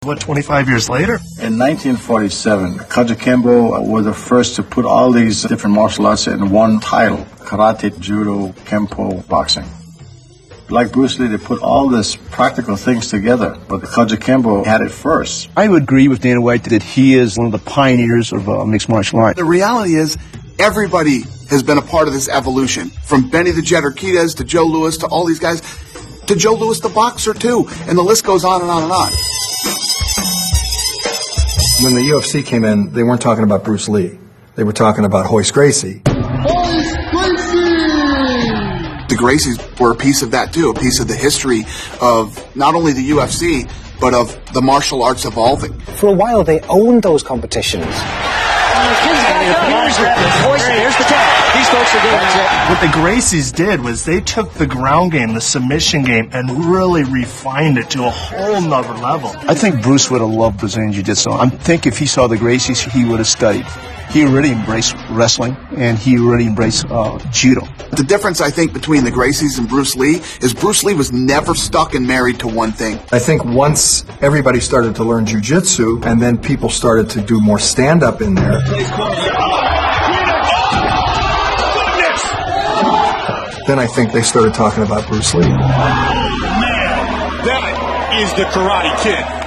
What, 25 years later? In 1947, Kajukenbo were the first to put all these different martial arts in one title: karate, judo, kempo, boxing. Like Bruce Lee, they put all these practical things together, but the Kajukenbo had it first. I would agree with Dana White that he is one of the pioneers of mixed martial art. The reality is, everybody has been a part of this evolution. From Benny the Jet Urquidez to Joe Louis to all these guys, to Joe Louis the boxer too, and the list goes on and on and on. When the UFC came in, they weren't talking about Bruce Lee. They were talking about Royce Gracie. Royce Gracie! The Gracies were a piece of that too, a piece of the history of not only the UFC, but of the martial arts evolving. For a while, they owned those competitions. There's the tap. These folks are doing it. What the Gracies did was they took the ground game, the submission game, and really refined it to a whole nother level. I think Bruce would have loved Brazilian Jiu-Jitsu. I think if he saw the Gracies, he would have studied. He really embraced wrestling, and he really embraced judo. The difference, I think, between the Gracies and Bruce Lee is Bruce Lee was never stuck and married to one thing. I think once everybody started to learn jiu-jitsu, and then people started to do more stand-up in there, then I think they started talking about Bruce Lee. Man, that is the Karate Kid.